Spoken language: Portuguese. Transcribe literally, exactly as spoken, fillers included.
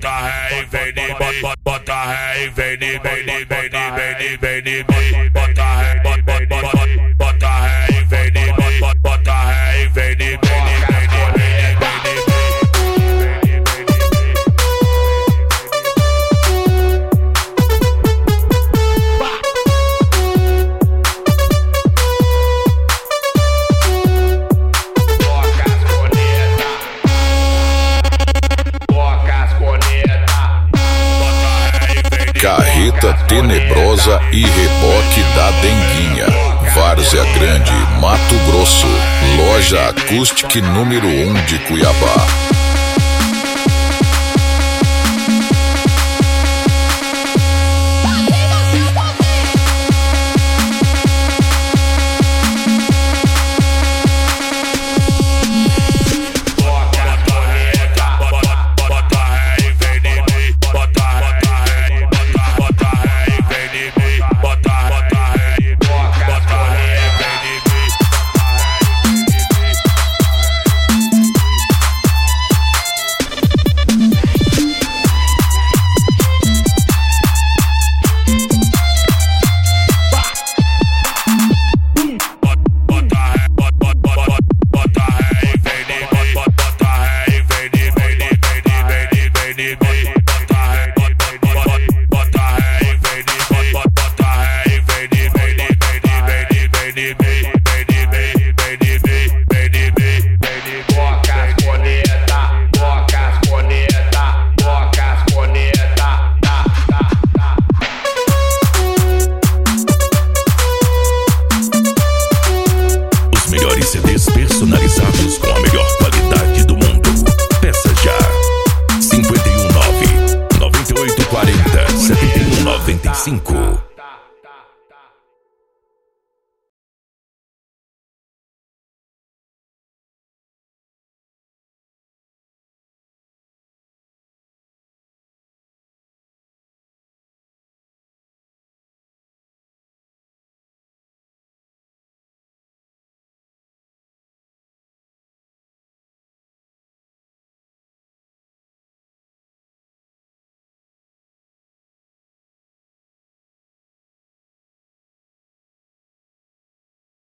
bota ré e vem de mim, bota ré e vem de mim, vem de vem de vem de vem de mim, bota ré, bota bota bota ré e vem de mim, bota ré e vem de mim, vem de vem de vem de Carreta Tenebrosa e Reboque da Denguinha, Várzea Grande, Mato Grosso. Loja Acoustic número um de Cuiabá.